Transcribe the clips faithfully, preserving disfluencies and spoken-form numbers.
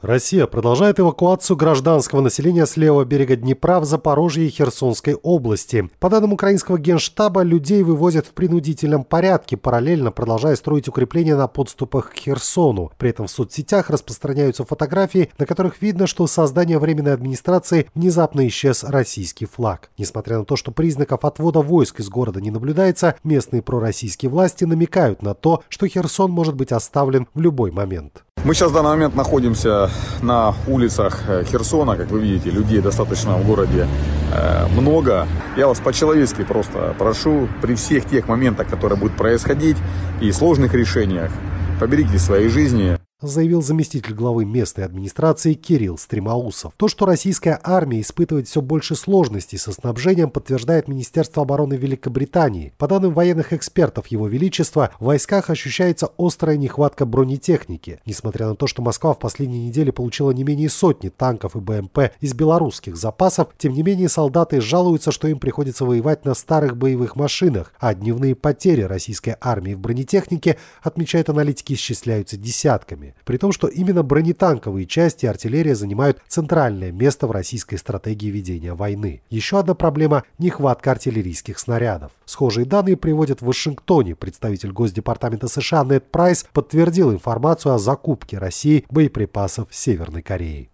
Россия продолжает эвакуацию гражданского населения с левого берега Днепра в Запорожье и Херсонской области. По данным украинского генштаба, людей вывозят в принудительном порядке, параллельно продолжая строить укрепления на подступах к Херсону. При этом в соцсетях распространяются фотографии, на которых видно, что с создания временной администрации внезапно исчез российский флаг. Несмотря на то, что признаков отвода войск из города не наблюдается, местные пророссийские власти намекают на то, что Херсон может быть оставлен в любой момент. Мы сейчас в данный момент находимся на улицах Херсона. Как вы видите, людей достаточно в городе э, много. Я вас по-человечески просто прошу, при всех тех моментах, которые будут происходить, и сложных решениях, поберегите свои жизни. Заявил заместитель главы местной администрации Кирилл Стремоусов. То, что российская армия испытывает все больше сложностей со снабжением, подтверждает Министерство обороны Великобритании. По данным военных экспертов Его Величества, в войсках ощущается острая нехватка бронетехники. Несмотря на то, что Москва в последние недели получила не менее сотни танков и БМП из белорусских запасов, тем не менее солдаты жалуются, что им приходится воевать на старых боевых машинах, а дневные потери российской армии в бронетехнике, отмечают аналитики, исчисляются десятками. При том, что именно бронетанковые части и артиллерия занимают центральное место в российской стратегии ведения войны. Еще одна проблема – нехватка артиллерийских снарядов. Схожие данные приводят в Вашингтоне. Представитель Госдепартамента США Нед Прайс подтвердил информацию о закупке России боеприпасов Северной Кореи.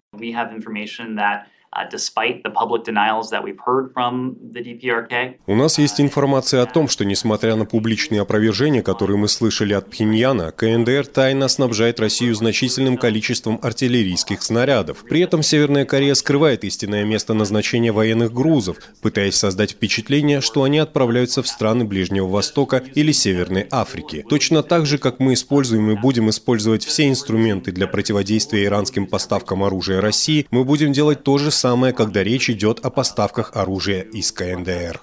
У нас есть информация о том, что, несмотря на публичные опровержения, которые мы слышали от Пхеньяна, КНДР тайно снабжает Россию значительным количеством артиллерийских снарядов. При этом Северная Корея скрывает истинное место назначения военных грузов, пытаясь создать впечатление, что они отправляются в страны Ближнего Востока или Северной Африки. Точно так же, как мы используем и будем использовать все инструменты для противодействия иранским поставкам оружия России, мы будем делать то же самое, когда речь идет о поставках оружия из КНДР.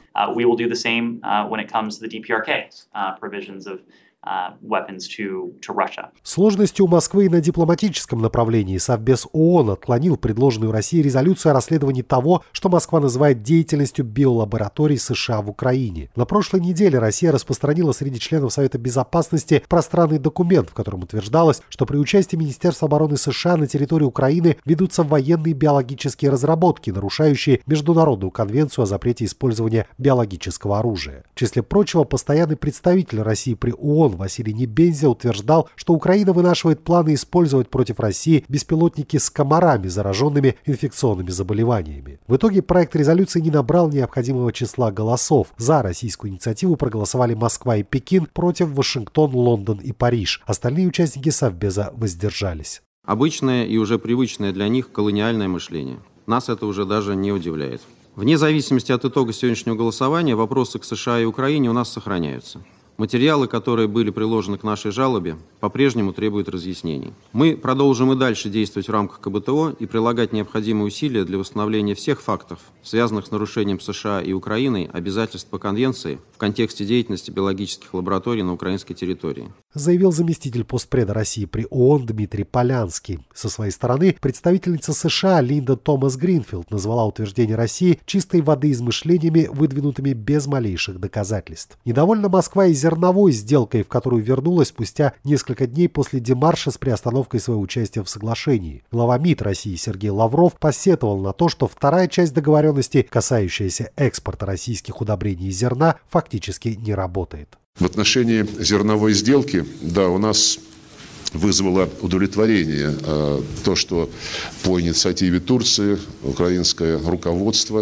Сложности у Москвы и на дипломатическом направлении. Совбез ООН отклонил предложенную Россией резолюцию о расследовании того, что Москва называет деятельностью биолабораторий США в Украине. На прошлой неделе Россия распространила среди членов Совета Безопасности пространный документ, в котором утверждалось, что при участии Министерства обороны США на территории Украины ведутся военные биологические разработки, нарушающие Международную конвенцию о запрете использования биологического оружия. В числе прочего, постоянный представитель России при ООН Василий Небензя утверждал, что Украина вынашивает планы использовать против России беспилотники с комарами, зараженными инфекционными заболеваниями. В итоге проект резолюции не набрал необходимого числа голосов. За российскую инициативу проголосовали Москва и Пекин, против Вашингтон, Лондон и Париж. Остальные участники Совбеза воздержались. Обычное и уже привычное для них колониальное мышление. Нас это уже даже не удивляет. Вне зависимости от итога сегодняшнего голосования, вопросы к США и Украине у нас сохраняются. Материалы, которые были приложены к нашей жалобе, по-прежнему требуют разъяснений. Мы продолжим и дальше действовать в рамках ка бэ тэ о и прилагать необходимые усилия для восстановления всех фактов, связанных с нарушением США и Украиной обязательств по Конвенции в контексте деятельности биологических лабораторий на украинской территории. Заявил заместитель постпреда России при ООН Дмитрий Полянский. Со своей стороны, представительница США Линда Томас Гринфилд назвала утверждение России чистой воды измышлениями, выдвинутыми без малейших доказательств. Недовольна Москва и зерновой сделкой, в которую вернулась спустя несколько дней после демарша с приостановкой своего участия в соглашении. Глава МИД России Сергей Лавров посетовал на то, что вторая часть договоренности, касающаяся экспорта российских удобрений и зерна, фактически не работает. В отношении зерновой сделки, да, у нас вызвало удовлетворение э, то, что по инициативе Турции украинское руководство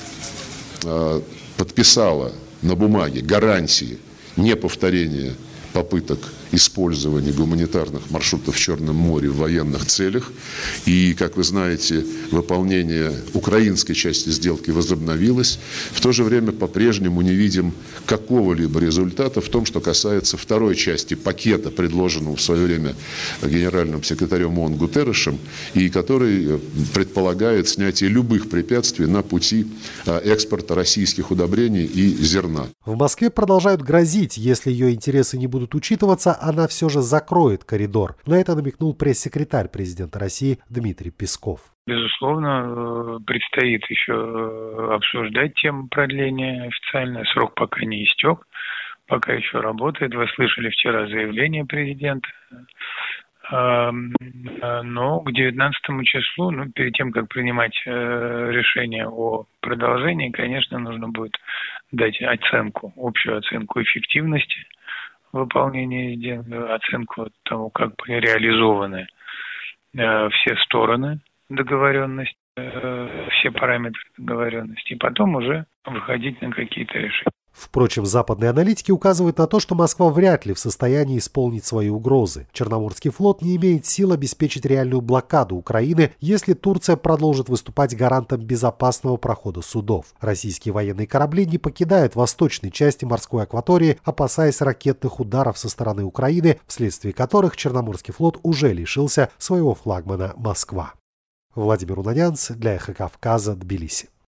э, подписало на бумаге гарантии неповторения попыток использования гуманитарных маршрутов в Черном море в военных целях. И, как вы знаете, выполнение украинской части сделки возобновилось. В то же время по-прежнему не видим какого-либо результата в том, что касается второй части пакета, предложенного в свое время генеральным секретарем ООН Гутерришем, и который предполагает снятие любых препятствий на пути экспорта российских удобрений и зерна. В Москве продолжают грозить, если ее интересы не будут учитываться, она все же закроет коридор. На это намекнул пресс-секретарь президента России Дмитрий Песков. Безусловно, предстоит еще обсуждать тему продления официально. Срок пока не истек, пока еще работает. Вы слышали вчера заявление президента Но к девятнадцатому числу, ну, перед тем, как принимать решение о продолжении, конечно, нужно будет дать оценку, общую оценку эффективности выполнения, оценку того, как были реализованы все стороны договоренности, все параметры договоренности, и потом уже выходить на какие-то решения. Впрочем, западные аналитики указывают на то, что Москва вряд ли в состоянии исполнить свои угрозы. Черноморский флот не имеет сил обеспечить реальную блокаду Украины, если Турция продолжит выступать гарантом безопасного прохода судов. Российские военные корабли не покидают восточной части морской акватории, опасаясь ракетных ударов со стороны Украины, вследствие которых Черноморский флот уже лишился своего флагмана «Москва». Владимир Унанянц для Эхо Кавказа, Тбилиси.